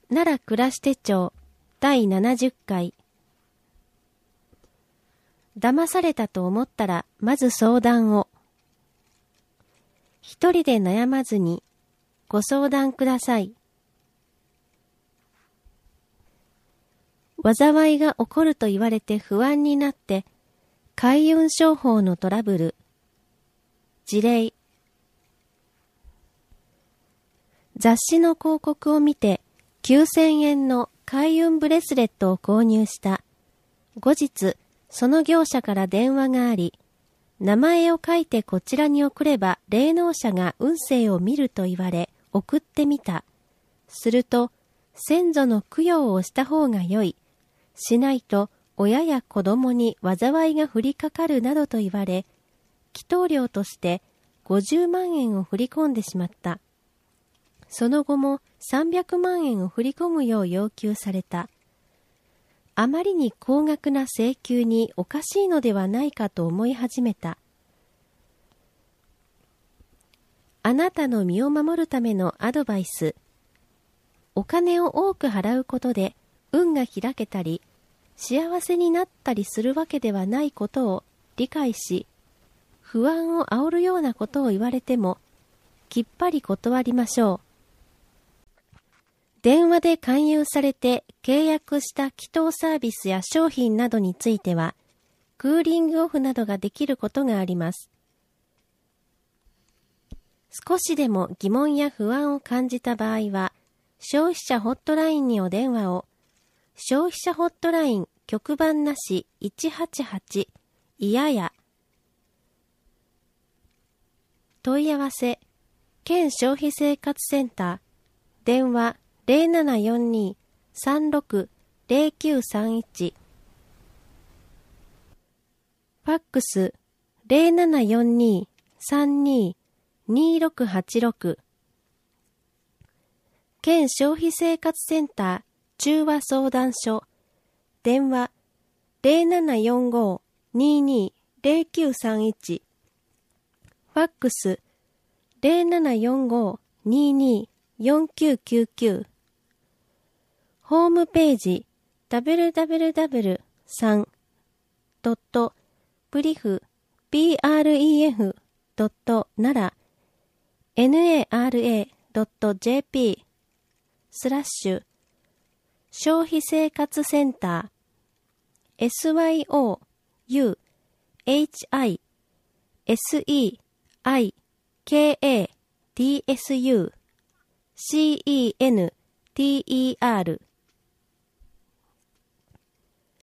奈良暮らし手帳第70回。騙されたと思ったらまず相談を。一人で悩まずにご相談ください。災いが起こると言われて不安になって開運商法のトラブル。事例。雑誌の広告を見て9000円の開運ブレスレットを購入した。後日、その業者から電話があり、名前を書いてこちらに送れば霊能者が運勢を見ると言われ、送ってみた。すると、先祖の供養をした方が良い。しないと親や子供に災いが降りかかるなどと言われ、祈祷料として50万円を振り込んでしまった。その後も300万円を振り込むよう要求された。あまりに高額な請求におかしいのではないかと思い始めた。あなたの身を守るためのアドバイス。お金を多く払うことで運が開けたり、幸せになったりするわけではないことを理解し、不安を煽るようなことを言われても、きっぱり断りましょう。電話で勧誘されて契約した祈祷サービスや商品などについては、クーリングオフなどができることがあります。少しでも疑問や不安を感じた場合は、消費者ホットラインにお電話を。消費者ホットライン局番なし188いやや。問い合わせ県消費生活センター電話0742-360931ファックス0742-32-2686県消費生活センター中和相談所電話0745-22-0931ファックス0745-22-4999ホームページ www.bref.nara.jp 消費生活センター SYOUHISEIKATSUCENTER